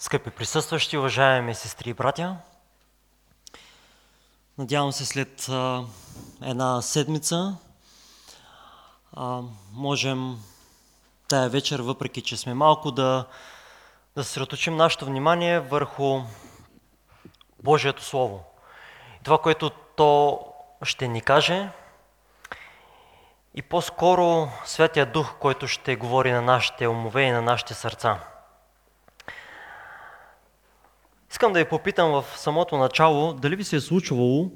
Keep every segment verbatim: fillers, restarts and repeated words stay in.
Скъпи присъстващи, уважаеми сестри и братя, надявам се след а, една седмица а, можем тая вечер, въпреки че сме малко, да, да съсредоточим нашето внимание върху Божието Слово. Това, което то ще ни каже, и по-скоро Святия Дух, който ще говори на нашите умове и на нашите сърца. Искам да ви попитам в самото начало, дали ви се е случвало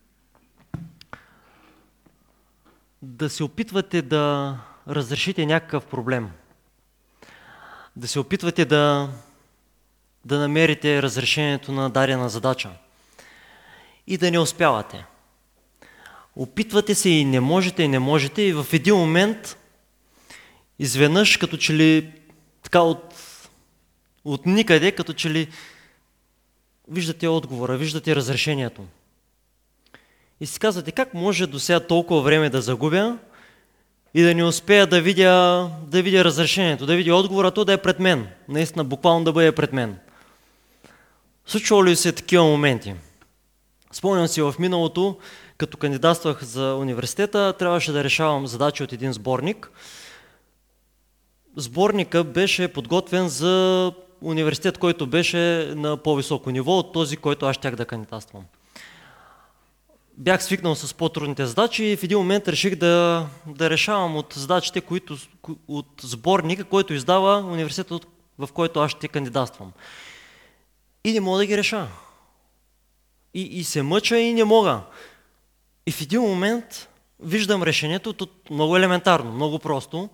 да се опитвате да разрешите някакъв проблем, да се опитвате да, да намерите разрешението на дадена задача и да не успявате. Опитвате се и не можете, и не можете, и в един момент изведнъж, като че ли така от, от никъде, като че ли виждате отговора, виждате разрешението. И си казвате, как може до сега толкова време да загубя и да не успея да видя, да видя разрешението, да видя отговора, то да е пред мен. Наистина, буквално да бъде пред мен. Случвало ли се такива моменти? Спомням си в миналото, като кандидатствах за университета, трябваше да решавам задачи от един сборник. Сборникът беше подготвен за университет, който беше на по-високо ниво от този, който аз щях да кандидатствам. Бях свикнал с по-трудните задачи и в един момент реших да, да решавам от задачите, които, от сборника, който издава университетът, в който аз ще кандидатствам. И не мога да ги реша. И, и се мъча и не мога. И в един момент виждам решението, тут много елементарно, много просто.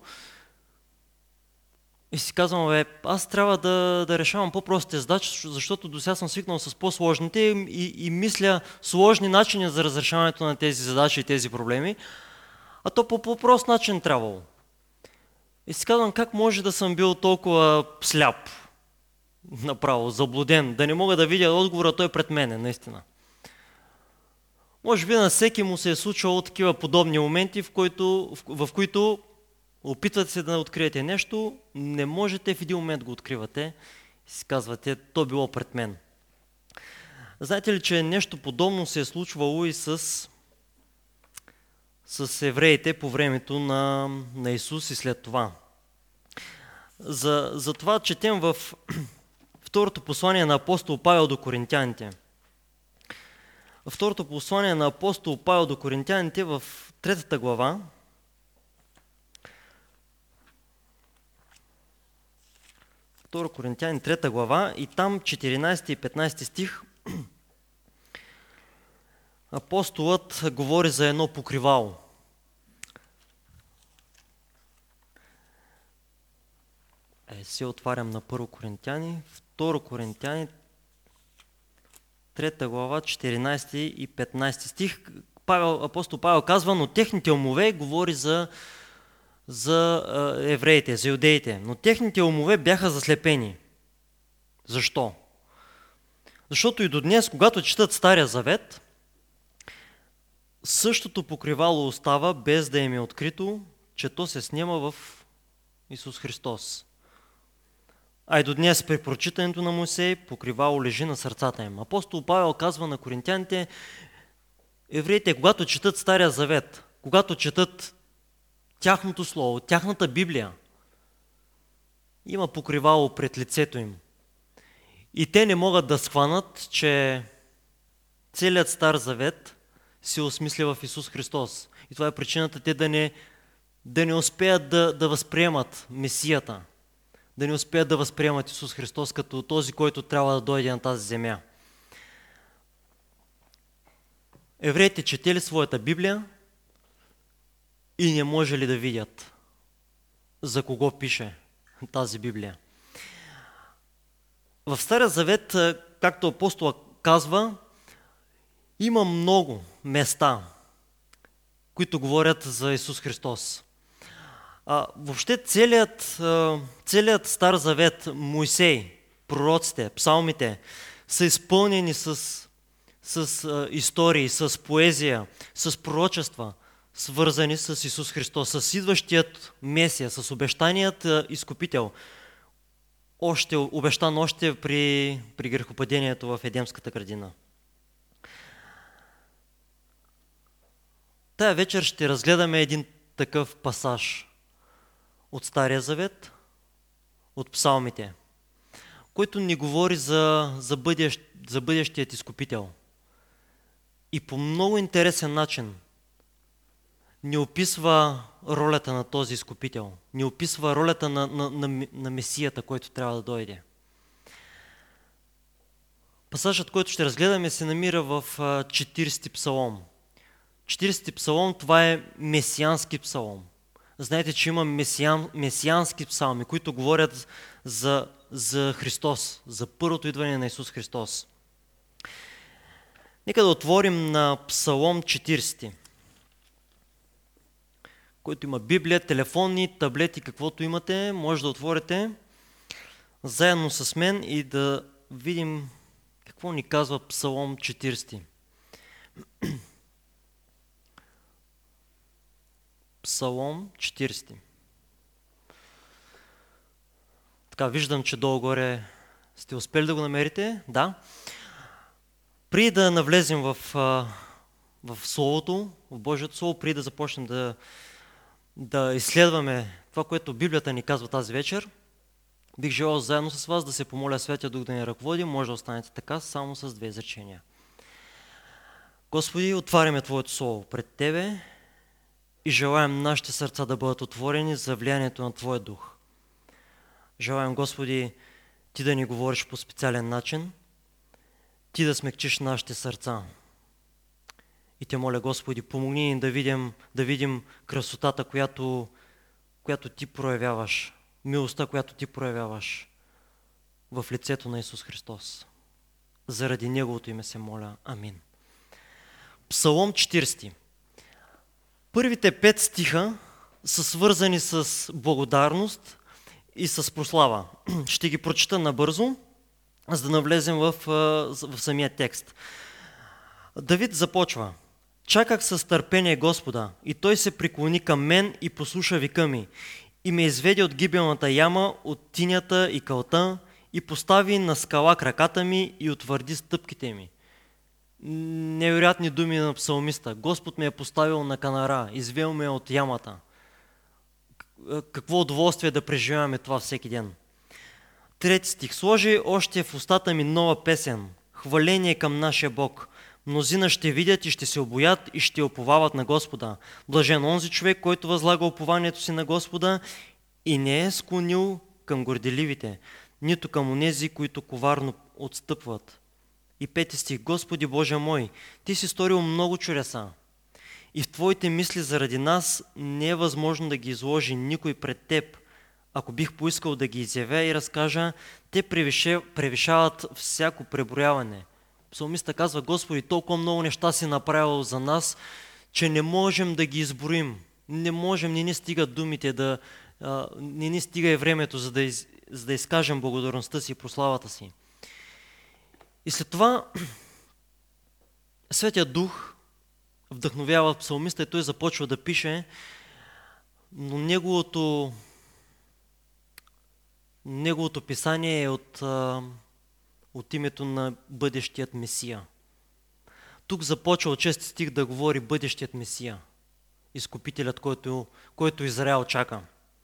И си казвам, бе, аз трябва да, да решавам по-простите задачи, защото до сега съм свикнал с по-сложните и, и мисля сложни начини за разрешаването на тези задачи и тези проблеми, а то по по-прост начин трябвало. И си казвам, как може да съм бил толкова сляп, направо, заблуден, да не мога да видя отговора, той пред мене, наистина. Може би на всеки му се е случвало такива подобни моменти, в, който, в, в които опитвате се да откриете нещо, не можете, в един момент го откривате и си казвате, то било пред мен. Знаете ли, че нещо подобно се е случвало и с, с евреите по времето на, на Исус и след това. За, за това четем в второто послание на апостол Павел до коринтяните. Във второто послание на апостол Павел до коринтяните в третата глава, второ Коринтяни, трета глава, и там четиринайсети и петнайсети стих апостолът говори за едно покривало. Е, си отварям на първо Коринтяни, второ Коринтяни, трета глава, четиринайсети и петнайсети стих. Павел, апостол Павел казва, но техните умове говори за за евреите, за юдеите, но техните умове бяха заслепени. Защо? Защото и до днес, когато четат Стария Завет, същото покривало остава, без да им е открито, че то се снема в Исус Христос. А и до днес при прочитането на Мойсей покривало лежи на сърцата им. Апостол Павел казва на коринтяните, евреите, когато четат Стария Завет, когато четат тяхното слово, тяхната Библия, има покривало пред лицето им. И те не могат да схванат, че целият Стар Завет се осмисля в Исус Христос. И това е причината те да не, да не успеят да, да възприемат Месията, да не успеят да възприемат Исус Христос като този, който трябва да дойде на тази земя. Евреите четели своята Библия и не може ли да видят за кого пише тази Библия. В Стария Завет, както апостола казва, има много места, които говорят за Исус Христос. А, въобще целият, целият Стар Завет, Мойсей, пророците, псалмите са изпълнени с, с а, истории, с поезия, с пророчества, свързани с Исус Христос, с идващият Месия, с обещаният изкупител. още, обещан още при, при грехопадението в Едемската градина. Тая вечер ще разгледаме един такъв пасаж от Стария Завет, от Псалмите, който ни говори за, за, бъдещ, за бъдещият изкупител. И по много интересен начин ни описва ролята на този изкупител, ни описва ролята на, на, на, на Месията, който трябва да дойде. Пасажът, който ще разгледаме, се намира в четиридесети псалом. четиридесети псалом, това е месиански псалом. Знаете, че има месиан, месиански псалми, които говорят за, за Христос, за първото идване на Исус Христос. Нека да отворим на Псалом четиридесети, който има Библия, телефони, таблети, каквото имате, може да отворите заедно с мен и да видим какво ни казва Псалом четиридесети. Псалом четиридесети. Така, виждам, че долу-горе сте успели да го намерите. Да. Преди да навлезем в, в Словото, в Божието Слово, преди да започнем да, да изследваме това, което Библията ни казва тази вечер, бих желал заедно с вас да се помоля Святия Дух да ни ръководи. Може да останете така, само с две изречения. Господи, отваряме Твоето Слово пред Тебе и желаем нашите сърца да бъдат отворени за влиянието на Твоя Дух. Желаем, Господи, Ти да ни говориш по специален начин, Ти да смекчиш нашите сърца. И Те моля, Господи, помогни ни да видим, да видим красотата, която, която Ти проявяваш, милостта, която Ти проявяваш в лицето на Исус Христос. Заради Неговото име се моля. Амин. Псалом четиридесети. Първите пет стиха са свързани с благодарност и с прослава. Ще ги прочета набързо, за да навлезем в, в самия текст. Давид започва: "Чаках с търпение Господа, и Той се преклони към мен и послуша вика ми, и ме изведе от гибелната яма, от тинята и кълта, и постави на скала краката ми и утвърди стъпките ми." Невероятни думи на псалмиста. Господ ме е поставил на канара, извел ме от ямата. Какво удоволствие да преживяваме това всеки ден. Трети стих. "Сложи още в устата ми нова песен, хваление към нашия Бог. Мнозина ще видят и ще се обоят и ще уповават на Господа. Блажен онзи човек, който възлага упованието си на Господа и не е склонил към горделивите, нито към онези, които коварно отстъпват." И пети стих. "Господи Боже мой, Ти си сторил много чудеса и в Твоите мисли заради нас не е възможно да ги изложи никой пред Теб. Ако бих поискал да ги изявя и разкажа, те превишават всяко преброяване." Псалмиста казва: Господи, толкова много неща си направил за нас, че не можем да ги изброим. Не можем, не ни стигат думите, да, а, не ни стига и времето, за да, из, за да изкажем благодарността си и прославата си. И след това Светия Дух вдъхновява псалмиста и той започва да пише, но неговото, неговото писание е от, от името на бъдещият Месия. Тук започва от шести стих да говори бъдещият Месия, изкупителят, който, който Израел чака.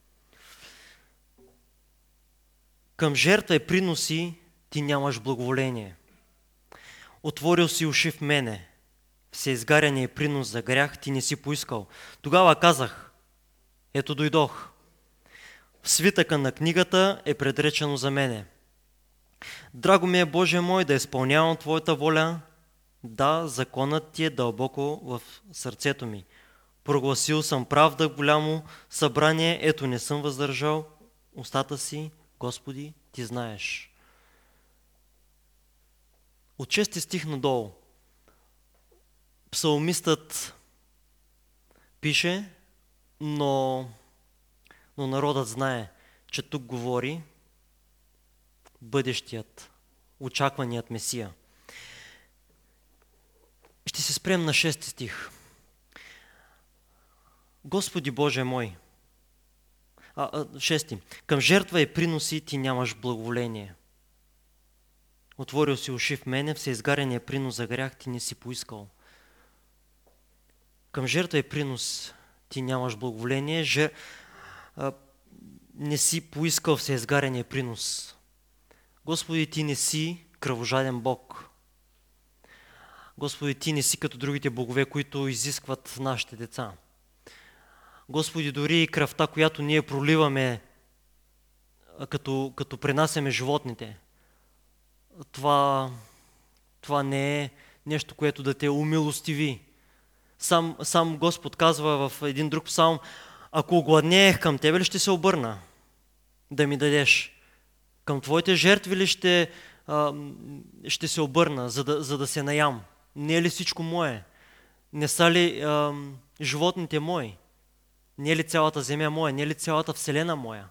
"Към жертва и приноси ти нямаш благоволение. Отворил си уши в мене, всеизгаряне и принос за грях ти не си поискал. Тогава казах: ето дойдох. В свитъка на книгата е предречено за мене. Драго ми е, Боже мой, да изпълнявам Твоята воля. Да, законът Ти е дълбоко в сърцето ми. Прогласил съм правда в голямо събрание, ето не съм въздържал устата си, Господи, Ти знаеш." От шести стих надолу псалмистът пише, но, но народът знае, че тук говори бъдещият, очакваният Месия. Ще се спрем на шести стих. "Господи Боже мой, А, а, шести. Към жертва и приноси ти нямаш благоволение. Отворил си уши в мене, всеизгарения принос за грях ти не си поискал. Към жертва и принос ти нямаш благоволение, жер... а, не си поискал всеизгарения принос. Господи, ти не си кръвожаден Бог. Господи, ти не си като другите богове, които изискват нашите деца. Господи, дори и кръвта, която ние проливаме, като, като пренасяме животните, това, това не е нещо, което да те умилостиви. Сам, сам Господ казва в един друг псалм: ако огладнеех, към тебе ли ще се обърна да ми дадеш? Към твоите жертви ли ще, а, ще се обърна, за да, за да се наям? Не е ли всичко мое? Не са ли а, животните мои? Не е ли цялата земя моя? Не е ли цялата вселена моя?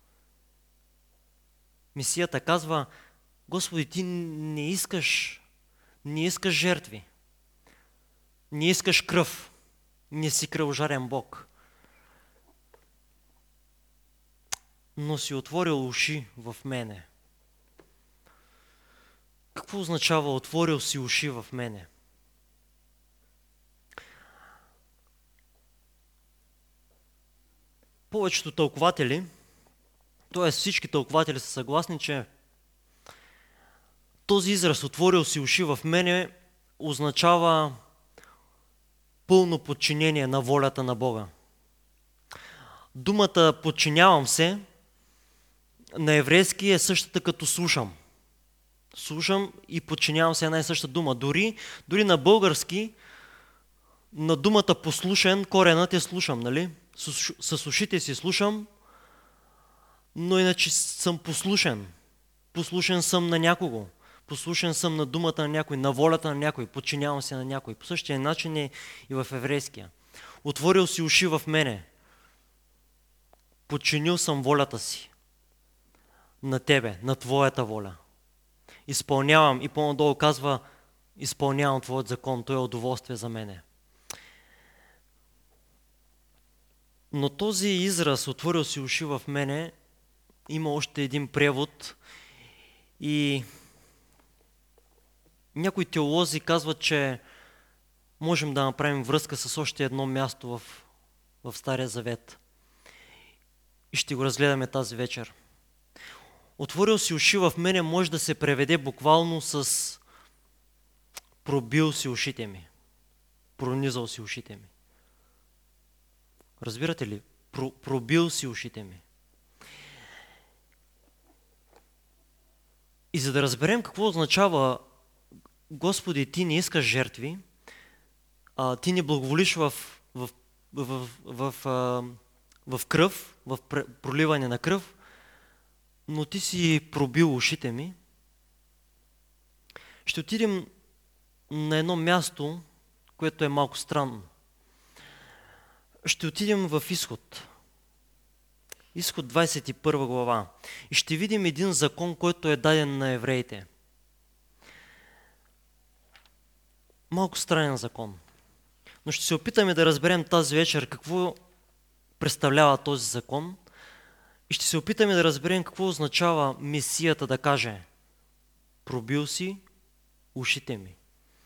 Месията казва: Господи, ти не искаш, не искаш жертви, не искаш кръв, не си кръвожарен Бог, но си отворил уши в мене. Какво означава отворил си уши в мене? Повечето тълкователи, т.е. всички тълкователи са съгласни, че този израз отворил си уши в мене означава пълно подчинение на волята на Бога. Думата подчинявам се на еврейски е същата като слушам. Слушам и подчинявам се една и съща дума. Дори, дори на български, на думата послушен, коренът е слушам, нали? С, с ушите си слушам, но иначе съм послушен. Послушен съм на някого. Послушен съм на думата на някой, на волята на някой. Подчинявам се на някой. По същия начин е и в еврейския. Отворил си уши в мене. Подчинил съм волята си на тебе, на твоята воля. Изпълнявам, и по-надолу казва: изпълнявам твоят закон, то е удоволствие за мене. Но този израз, отворил си уши в мене, има още един превод и някои теолози казват, че можем да направим връзка с още едно място в, в Стария Завет. И ще го разгледаме тази вечер. Отворил си уши в мене може да се преведе буквално с пробил си ушите ми, пронизал си ушите ми. Разбирате ли? Про, пробил си ушите ми. И за да разберем какво означава: Господи, ти не искаш жертви, а, ти не благоволиш в, в, в, в, в, в кръв, в проливане на кръв, но ти си пробил ушите ми. Ще отидем на едно място, което е малко странно. Ще отидем в Изход. Изход двадесет и първа глава. И ще видим един закон, който е даден на евреите. Малко странен закон. Но ще се опитаме да разберем тази вечер какво представлява този закон и ще се опитаме да разберем какво означава Месията да каже: пробил си ушите ми.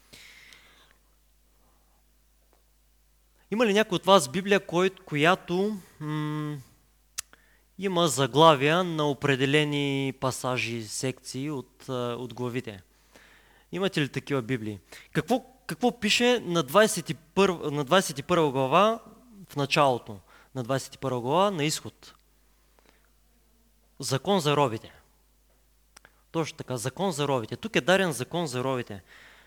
Има ли някой от вас Библия, кой, която м- има заглавия на определени пасажи, секции от, от главите? Имате ли такива Библии? Какво, какво пише на двадесет и първа, на двадесет и първа глава, в началото на двадесет и първа глава на Изход? Закон за робите. Точно така, закон за робите. Тук е дарен закон за робите.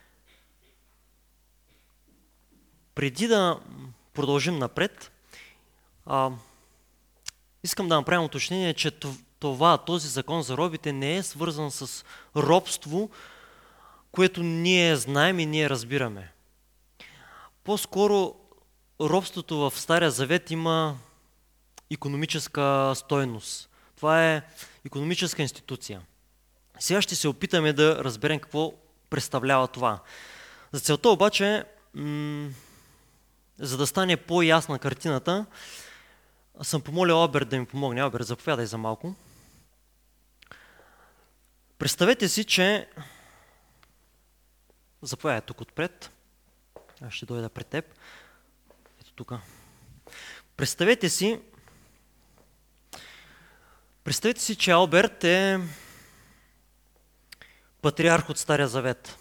Преди да продължим напред, а, искам да направим уточнение, че това, този закон за робите не е свързан с робство, което ние знаем и ние разбираме. По-скоро робството в Стария Завет има икономическа стойност. Това е икономическа институция. Сега ще се опитаме да разберем какво представлява това. За целта обаче, м- за да стане по-ясна картината, съм помолил Алберт да ми помогне. Алберт, заповядай за малко. Представете си, че... Заповядай тук отпред. Аз ще дойда пред теб. Ето тук. Представете си... Представете си, че Алберт е патриарх от Стария Завет.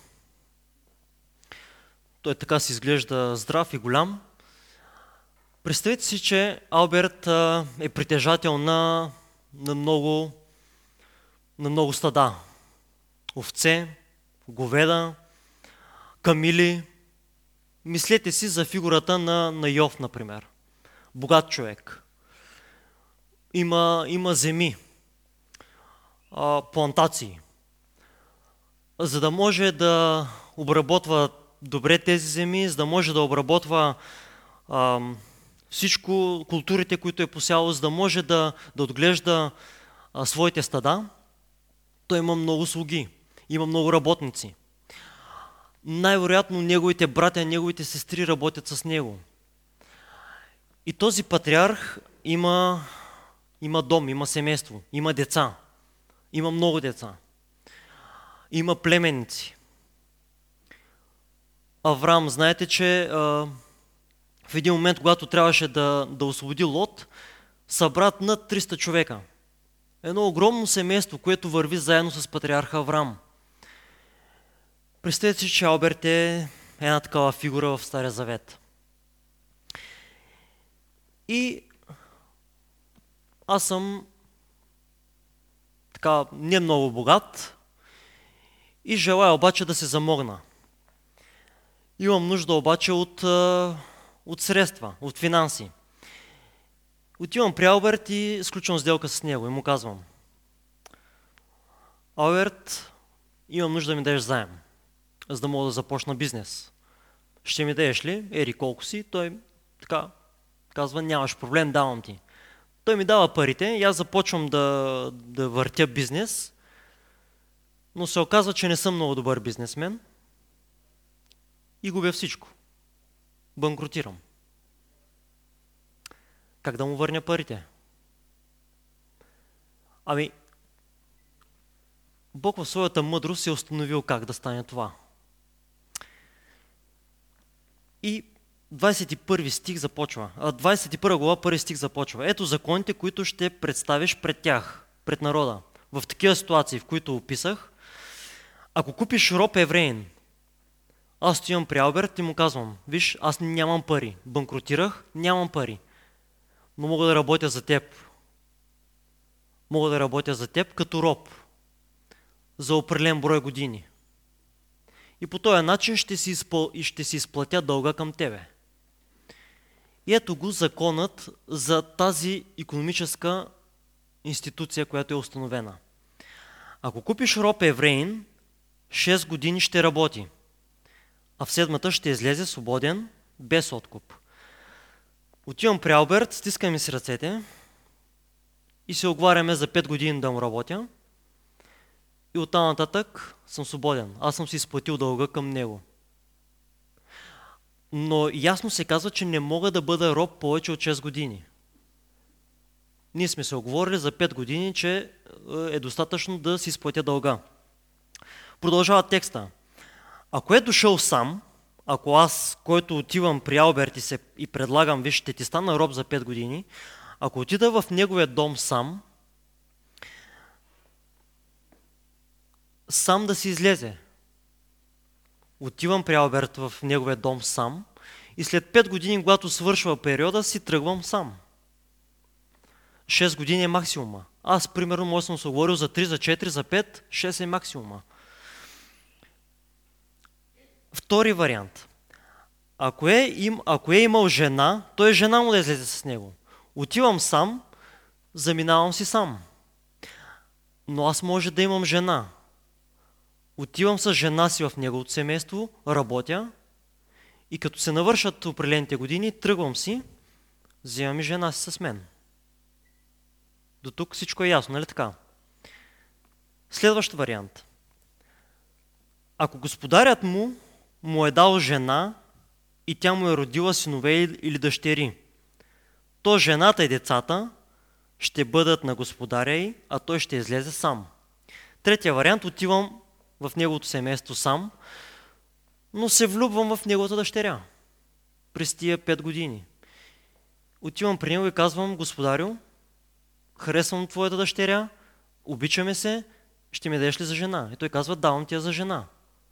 Той така си изглежда здрав и голям. Представете си, че Алберт е притежател на, на, много, на много стада. Овце, говеда, камили. Мислете си за фигурата на, на Йов, например. Богат човек. Има, има земи, а, плантации. За да може да обработва добре тези земи, за да може да обработва а, всичко, културите, които е посяло, за да може да, да отглежда а, своите стада, той има много слуги, има много работници. Най-вероятно неговите братя, неговите сестри работят с него. И този патриарх има, има дом, има семейство, има деца, има много деца, има племенници. Авраам, знаете, че а, в един момент, когато трябваше да, да освободи Лот, събрат над триста човека. Едно огромно семейство, което върви заедно с патриарха Авраам. Представете си, че Алберт е една такава фигура в Стария Завет. И аз съм така не много богат и желая обаче да се замогна. Имам нужда обаче от, от средства, от финанси. Отивам при Алберт и сключвам сделка с него и му казвам: Алберт, имам нужда да ми дадеш заем, за да мога да започна бизнес. Ще ми дадеш ли? Ери колко си? Той така казва: нямаш проблем, давам ти. Той ми дава парите и аз започвам да, да въртя бизнес, но се оказва, че не съм много добър бизнесмен и губя всичко. Банкротирам. Как да му върня парите? Ами, Бог в своята мъдрост е установил как да стане това. И двадесет и първи стих започва. А двадесет и първа глава, първи стих започва. Ето законите, които ще представиш пред тях, пред народа. В такива ситуации, в които описах, ако купиш роб евреин, аз стоям при Алберт и му казвам: виж, аз нямам пари, банкротирах, нямам пари, но мога да работя за теб. Мога да работя за теб като роб, за определен брой години. И по този начин ще си, изпъл... и ще си изплатя дълга към тебе. И ето го законът за тази икономическа институция, която е установена. Ако купиш роб евреин, шест години ще работи, а в седмата ще излезе свободен, без откуп. Отивам при Алберт, стискаме си ръцете и се оговаряме за пет години да му работя. И оттам нататък съм свободен. Аз съм си изплатил дълга към него. Но ясно се казва, че не мога да бъда роб повече от шест години. Ние сме се оговорили за пет години, че е достатъчно да си изплатя дълга. Продължава текста. Ако е дошъл сам, ако аз, който отивам при Алберт и, се, и предлагам: виж, ще ти стана роб за пет години, ако отида в неговия дом сам, сам да си излезе. Отивам при Алберт в неговия дом сам и след пет години, когато свършва периода, си тръгвам сам. шест години е максимума. Аз, примерно, може съм се оговорил за три, за четири, за пет, шест е максимума. Втори вариант. Ако е, им, ако е имал жена, то е жена му да излезе с него. Отивам сам, заминавам си сам. Но аз може да имам жена. Отивам с жена си в неговото семейство, работя и като се навършат определените години, тръгвам си, вземам и жена си с мен. До тук всичко е ясно, нали така? Следващ вариант. Ако господарят му му е дал жена и тя му е родила синове или дъщери, то жената и децата ще бъдат на господаря й, а той ще излезе сам. Третия вариант, отивам в неговото семейство сам, но се влюбвам в неговата дъщеря през тия пет години. Отивам при него и казвам: господарю, харесвам твоята дъщеря, обичаме се, ще ми дадеш ли за жена? И той казва: давам ти я за жена.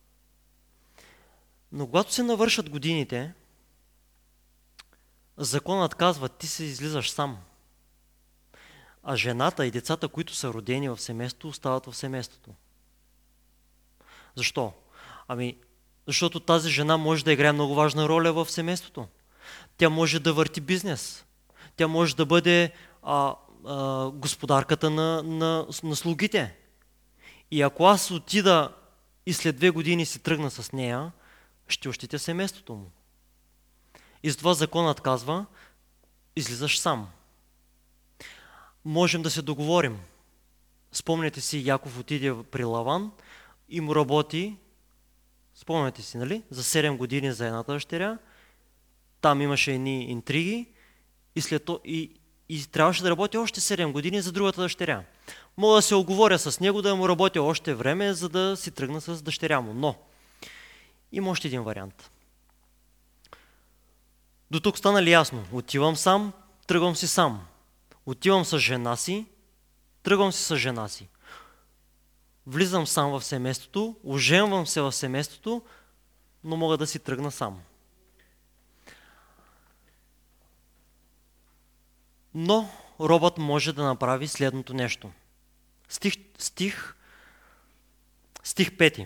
Но когато се навършат годините, законът казва: ти се излизаш сам. А жената и децата, които са родени в семейството, остават в семейството. Защо? Ами, защото тази жена може да играе много важна роля в семейството. Тя може да върти бизнес. Тя може да бъде а, а, господарката на, на, на слугите. И ако аз отида и след две години си тръгна с нея, ще ощетя семейството му. И затова законът казва: излизаш сам. Можем да се договорим. Спомняте си, Яков отиде при Лаван и му работи, спомняте си, нали? За седем години за едната дъщеря. Там имаше едни интриги и, след то, и, и трябваше да работи още седем години за другата дъщеря. Мога да се оговоря с него да му работя още време, за да си тръгна с дъщеря му. Но има още един вариант. До тук стана ли ясно? Отивам сам, тръгвам си сам. Отивам с жена си, тръгвам си с жена си. Влизам сам в семейството, оженвам се в семейството, но мога да си тръгна сам. Но робът може да направи следното нещо. Стих, стих, стих пети.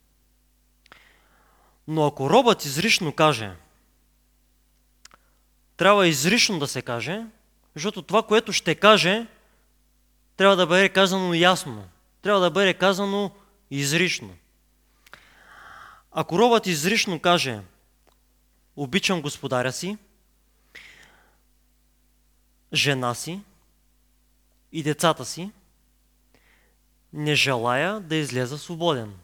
Но ако робът изрично каже, трябва изрично да се каже, защото това, което ще каже, трябва да бъде казано ясно. Трябва да бъде казано изрично. Ако робът изрично каже: обичам господаря си, жена си и децата си, не желая да излеза свободен.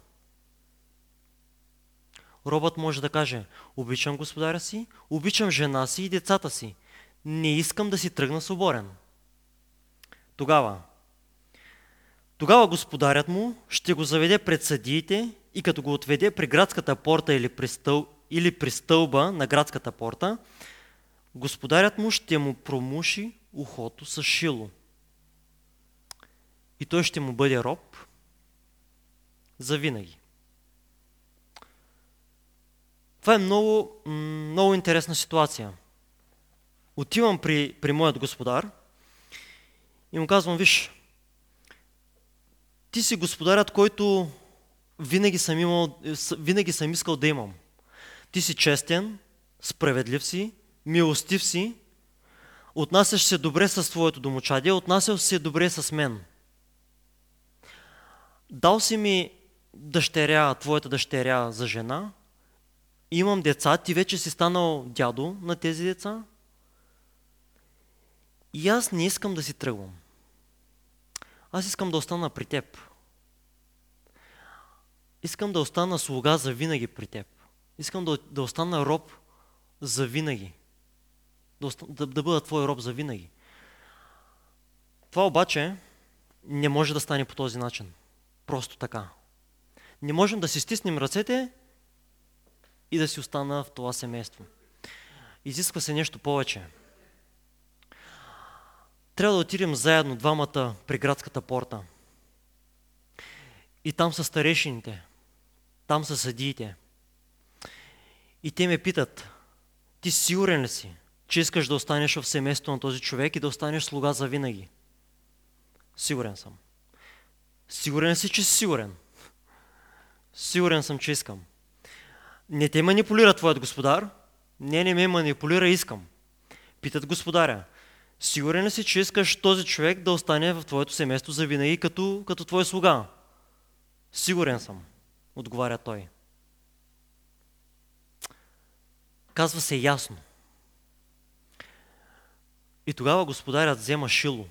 Робът може да каже: обичам господаря си, обичам жена си и децата си, не искам да си тръгна свободен. Тогава, тогава господарят му ще го заведе пред съдиите и като го отведе при градската порта или при, стъл, или при стълба на градската порта, господарят му ще му промуши ухото с шило. И той ще му бъде роб завинаги. Това е много, много интересна ситуация. Отивам при, при моят господар и му казвам: виж, ти си господарят, който винаги съм, имал, винаги съм искал да имам. Ти си честен, справедлив си, милостив си, отнасяш се добре с твоето домочадие, отнасяш се добре с мен. Дал си ми дъщеря, твоята дъщеря за жена, имам деца, ти вече си станал дядо на тези деца и аз не искам да си тръгвам. Аз искам да остана при теб. Искам да остана слуга за винаги при теб. Искам да, да остана роб за винаги. Да, оста, да, да бъда твой роб за винаги. Това обаче не може да стане по този начин. Просто така. Не можем да си стиснем ръцете и да си остана в това семейство. Изисква се нещо повече. Трябва да отидем заедно двамата при градската порта. И там са старейшините. Там са съдиите. И те ме питат: ти сигурен ли си, че искаш да останеш в семейството на този човек и да останеш слуга за винаги? Сигурен съм. Сигурен си, че си сигурен? Сигурен съм, че искам. Не те манипулира твоят господар? Не, не ме манипулира, искам. Питат господаря: сигурен ли си, че искаш този човек да остане в твоето семейство за винаги като, като твой слуга? Сигурен съм, отговаря той. Казва се ясно. И тогава господарят взема шило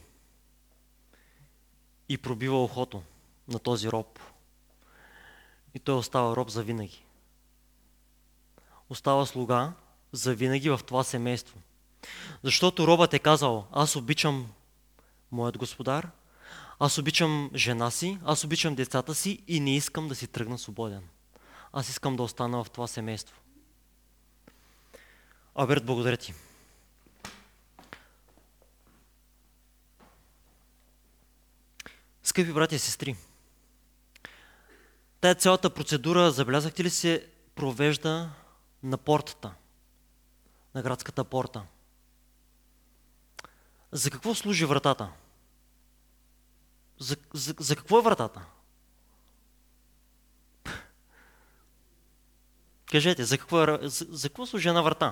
и пробива ухото на този роб. И той остава роб за винаги. Остава слуга за винаги в това семейство. Защото робът е казал: аз обичам моят господар, аз обичам жена си, аз обичам децата си и не искам да си тръгна свободен. Аз искам да остана в това семейство. Алберт, благодаря ти. Скъпи братя и сестри, тая цялата процедура, забелязахте ли, се провежда на портата, на градската порта. За какво служи вратата? За, за, за какво е вратата? Кажете, за какво, е, за, за какво служи една врата?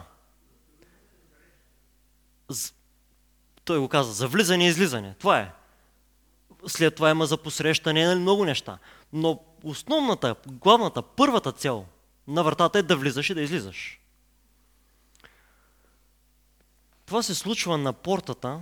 За, той го каза, за влизане и излизане. Това е. След това има за посрещане, нали, много неща. Но основната, главната, първата цел на вратата е да влизаш и да излизаш. Това се случва на портата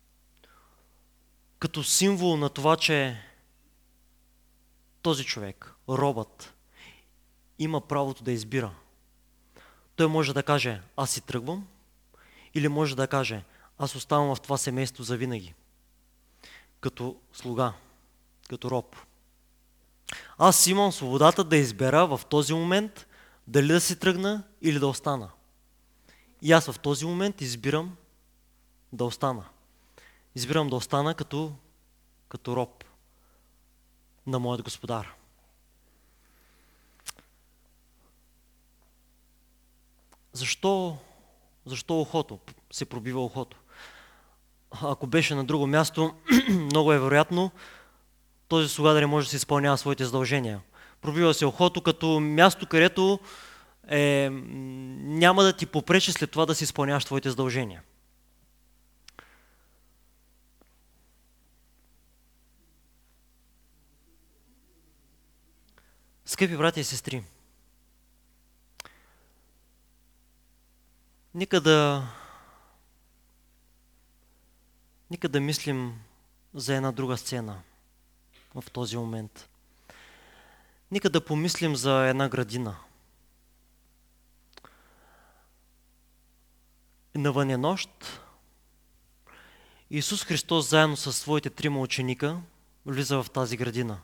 като символ на това, че този човек, робът, има правото да избира. Той може да каже: аз си тръгвам, или може да каже: аз оставам в това семейство завинаги, като слуга, като роб. Аз имам свободата да избера в този момент дали да си тръгна или да остана. И аз в този момент избирам да остана. Избирам да остана като, като роб на моят господар. Защо, защо ухото? Се пробива ухото. Ако беше на друго място, много е вероятно този слуга да не може да се изпълнява своите задължения. Пробива се ухото като място, където е, няма да ти попречи след това да си изпълняваш твоите задължения. Скъпи братя и сестри, нека да, нека да мислим за една друга сцена в този момент. Нека да помислим за една градина. Навън е нощ. Исус Христос заедно с своите трима ученика влиза в тази градина.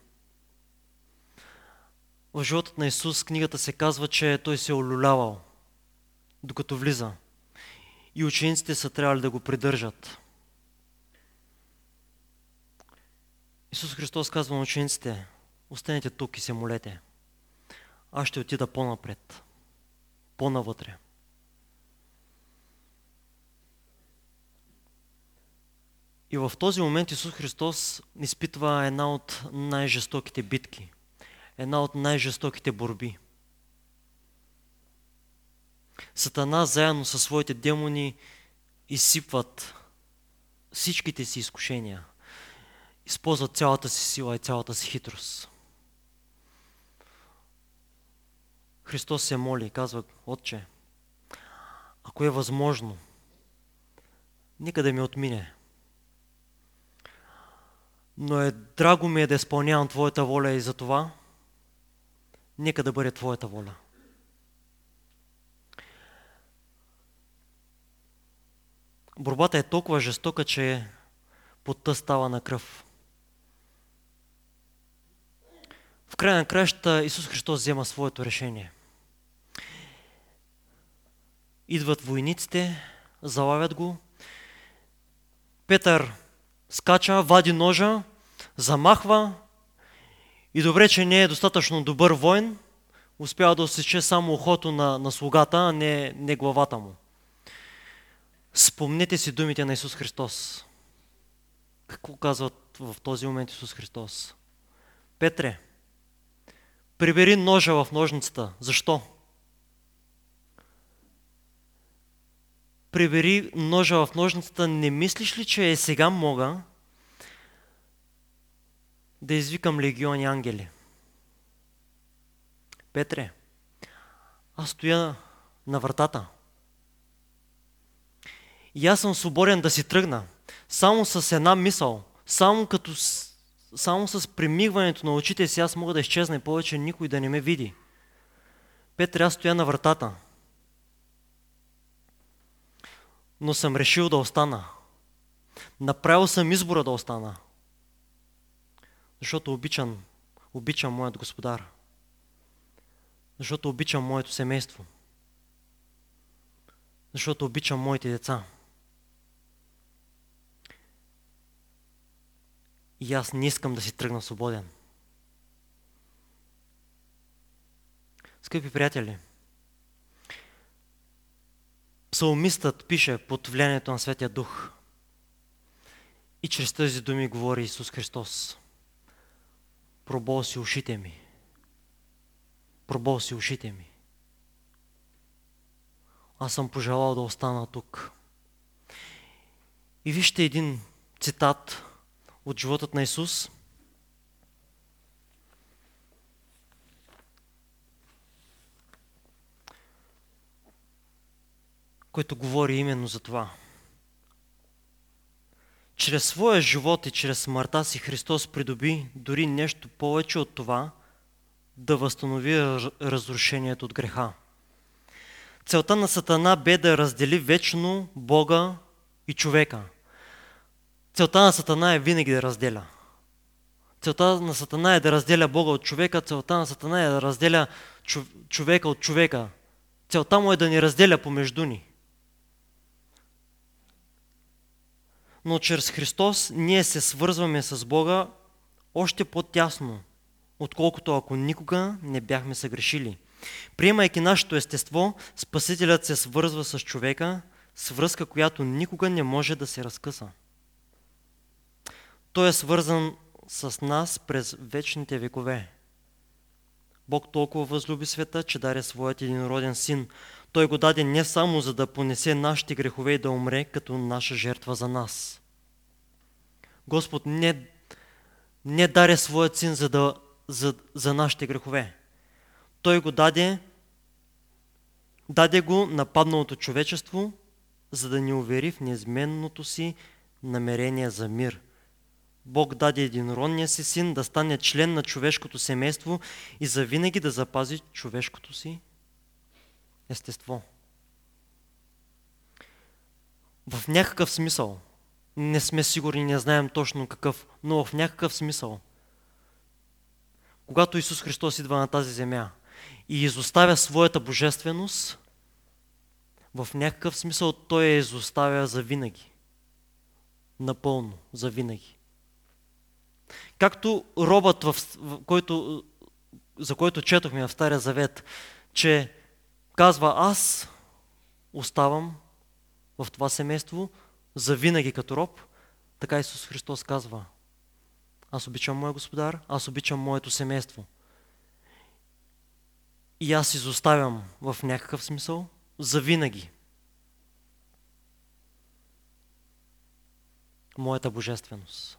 В живота на Исус книгата се казва, че Той се е олюлявал, докато влиза. И учениците са трябвали да го придържат. Исус Христос казва на учениците: останете тук и се молете. Аз ще отида по-напред, по-навътре. И в този момент Исус Христос изпитва една от най-жестоките битки, една от най-жестоките борби. Сатана заедно със своите демони изсипват всичките си изкушения, използват цялата си сила и цялата си хитрост. Христос се моли и казва: Отче, ако е възможно, нека да ми отмине. Но е драго ми е да изпълнявам Твоята воля и за това нека да бъде Твоята воля. Борбата е толкова жестока, че потта става на кръв. В края на краищата Исус Христос взема своето решение. Идват войниците, залавят го. Петър скача, вади ножа, замахва и добре, че не е достатъчно добър воин, успява да осече само ухото на, на слугата, а не, не главата му. Спомнете си думите на Исус Христос. Какво казват в този момент Исус Христос? Петре, прибери ножа в ножницата. Защо? Прибери ножа в ножницата. Не мислиш ли, че е сега мога да извикам легиони ангели? Петре, аз стоя на вратата. И аз съм свободен да си тръгна. Само с една мисъл, само, като, само с примигването на очите си, аз мога да изчезна и повече никой да не ме види. Петре, аз стоя на вратата. но съм решил да остана. Направил съм избора да остана. Защото обичам, обичам моят Господар. Защото обичам моето семейство. Защото обичам моите деца. И аз не искам да си тръгна свободен. Скъпи приятели, псалмистът пише под влиянието на Светия Дух. И чрез тези думи говори Исус Христос. Пробол си ушите ми. Пробол си ушите ми. Аз съм пожелал да остана тук. И вижте един цитат от животът на Исус. Който говори именно за това. Чрез своя живот и чрез смъртта си Христос придоби дори нещо повече от това, да възстанови разрушението от греха. Целта на Сатана бе да раздели вечно Бога и човека. Целта на Сатана е винаги да разделя. Целта на Сатана е да разделя Бога от човека, целта на Сатана е да разделя човека от човека. Целта му е да ни разделя помежду ни. Но чрез Христос ние се свързваме с Бога още по-тясно, отколкото ако никога не бяхме съгрешили. Приемайки нашето естество, Спасителят се свързва с човека, с връзка, която никога не може да се разкъса. Той е свързан с нас през вечните векове. Бог толкова възлюби света, че даде своят единороден син. Той го даде не само за да понесе нашите грехове и да умре като наша жертва за нас. Господ не, не даде своят син за, да, за, за нашите грехове. Той го даде, даде го на падналото човечество, за да ни увери в неизменното си намерение за мир. Бог даде единородния си син да стане член на човешкото семейство и завинаги да запази човешкото си естество. В някакъв смисъл, не сме сигурни, не знаем точно какъв, но в някакъв смисъл, когато Исус Христос идва на тази земя и изоставя своята божественост, в някакъв смисъл Той я изоставя завинаги. Напълно, завинаги. Както робът, в, в, който, за който четохме в Стария Завет, че казва: аз оставам в това семейство завинаги като роб, така Исус Христос казва: аз обичам моя Господар, аз обичам моето семейство. И аз изоставям в някакъв смисъл завинаги моята божественост.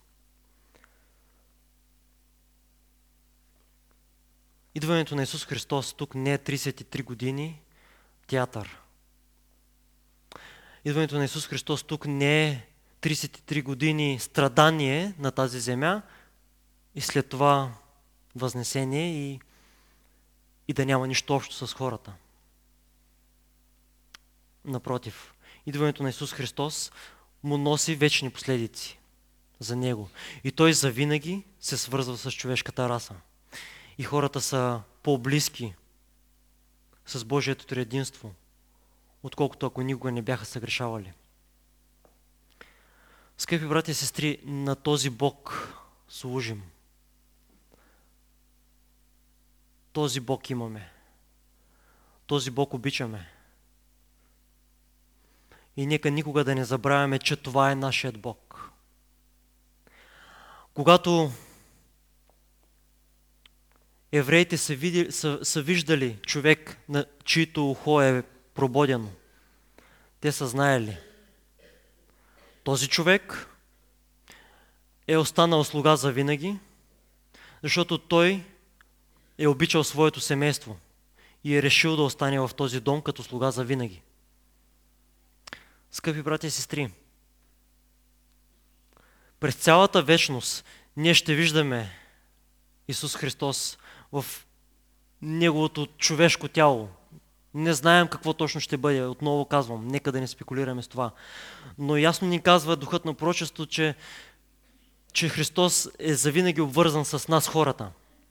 Идването на Исус Христос тук не е тридесет и три години театър. Идването на Исус Христос тук не е тридесет и три години страдание на тази земя и след това възнесение и, и да няма нищо общо с хората. Напротив, идването на Исус Христос му носи вечни последици за Него. И Той завинаги се свързва с човешката раса. И хората са по-близки с Божието триединство, отколкото ако никога не бяха съгрешавали. Скъпи брати и сестри, на този Бог служим. Този Бог имаме. Този Бог обичаме. И нека никога да не забравяме, че това е нашият Бог. Когато евреите са, видели, са, са виждали човек, на чието ухо е прободено, те са знаели: този човек е останал слуга за винаги, защото той е обичал своето семейство и е решил да остане в този дом като слуга за винаги. Скъпи братя и сестри, през цялата вечност ние ще виждаме Исус Христос в Неговото човешко тяло, Не знаем какво точно ще бъде. Отново казвам, нека да не спекулираме с това. Но ясно ни казва духът на пророчество, че, че Христос е завинаги обвързан с нас хората.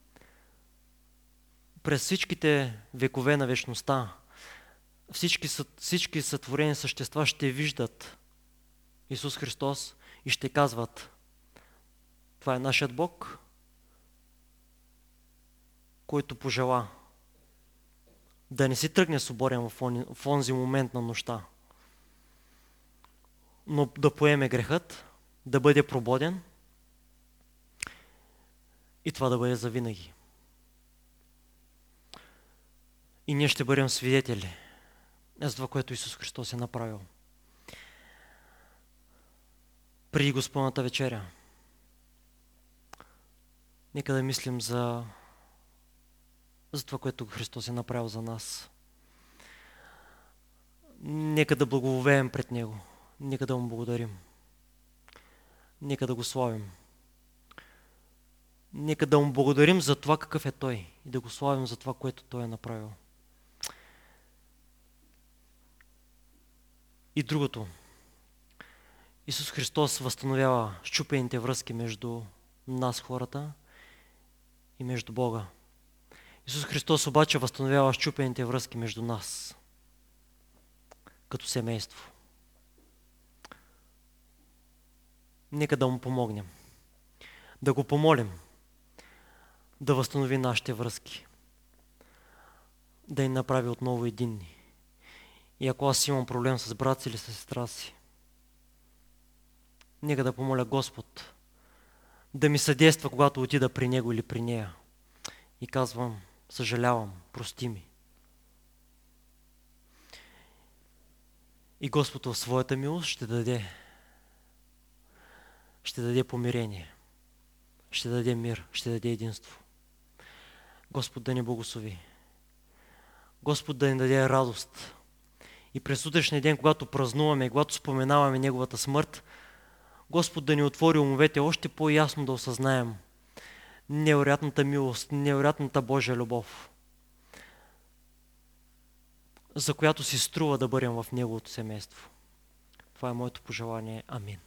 През всичките векове на вечността всички, всички сътворени същества ще виждат Исус Христос и ще казват: това е нашият Бог, който пожела да не си тръгне свободен в, он, в онзи момент на нощта, но да поеме грехът, да бъде прободен и това да бъде завинаги. И ние ще бъдем свидетели за това, което Исус Христос е направил. Преди Господната вечеря, нека да мислим за, за това, което Христос е направил за нас. Нека да благовеем пред Него. Нека да Му благодарим. Нека да го славим. Нека да Му благодарим за това какъв е Той и да го славим за това, което Той е направил. И другото. Исус Христос възстановява счупените връзки между нас, хората, и между Бога. Исус Христос обаче възстановява счупените връзки между нас, като семейство. Нека да Му помогнем, да го помолим да възстанови нашите връзки, да ни направи отново единни. И ако аз имам проблем с брат си или с сестра си, нека да помоля Господ да ми съдейства, когато отида при него или при нея. И казвам: съжалявам, прости ми. И Господ в своята милост ще даде, ще даде помирение, ще даде мир, ще даде единство. Господ да ни благослови. Господ да ни даде радост. И през утрешния ден, когато празнуваме, когато споменаваме Неговата смърт, Господ да ни отвори умовете още по-ясно да осъзнаем невероятната милост, невероятната Божия любов, за която си струва да бъдем в Неговото семейство. Това е моето пожелание. Амин.